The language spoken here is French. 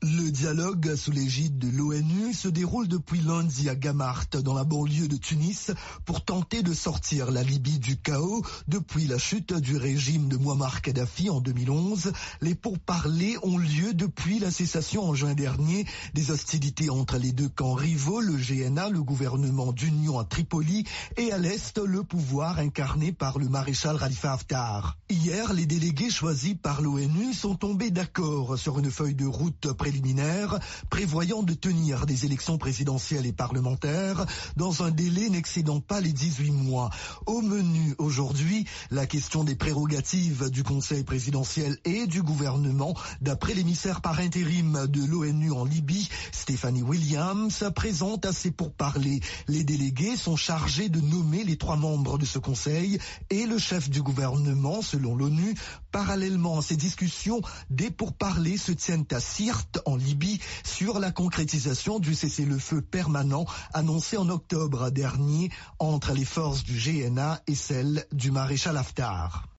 Le dialogue sous l'égide de l'ONU se déroule depuis lundi à Gamart, dans la banlieue de Tunis, pour tenter de sortir la Libye du chaos. Depuis la chute du régime de Mouammar Kadhafi en 2011, les pourparlers ont lieu depuis la cessation en juin dernier des hostilités entre les deux camps rivaux, le GNA, le gouvernement d'union à Tripoli, et à l'est, le pouvoir incarné par le maréchal Khalifa Haftar. Hier, les délégués choisis par l'ONU sont tombés d'accord sur une feuille de route préliminaire prévoyant de tenir des élections présidentielles et parlementaires dans un délai n'excédant pas les 18 mois. Au menu aujourd'hui, la question des prérogatives du Conseil présidentiel et du gouvernement, d'après l'émissaire par intérim de l'ONU en Libye, Stephanie Williams, présente à ses pourparlers. Les délégués sont chargés de nommer les 3 membres de ce Conseil et le chef du gouvernement, selon l'ONU. Parallèlement à ces discussions, des pourparlers se tiennent à Sirte, en Libye, sur la concrétisation du cessez-le-feu permanent annoncé en octobre dernier entre les forces du GNA et celles du maréchal Haftar.